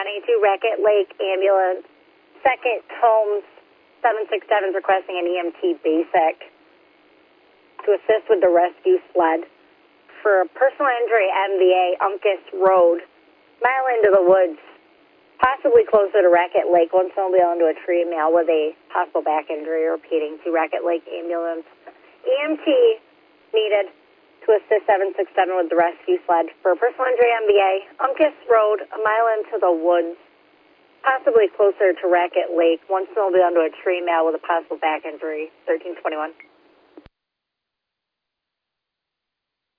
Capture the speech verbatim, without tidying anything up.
twenty to Racket Lake Ambulance. Second Holmes seven six seven is requesting an E M T basic to assist with the rescue sled for a personal injury M V A Uncas Road, mile into the woods, possibly closer to Racket Lake. One snowmobile into a tree, male with a possible back injury. Repeating to Racket Lake Ambulance. E M T needed to assist seven six seven with the rescue sled for a personal injury M V A Uncas Road, a mile into the woods, possibly closer to Racket Lake. One snowmobile into a tree, male with a possible back injury. thirteen twenty-one.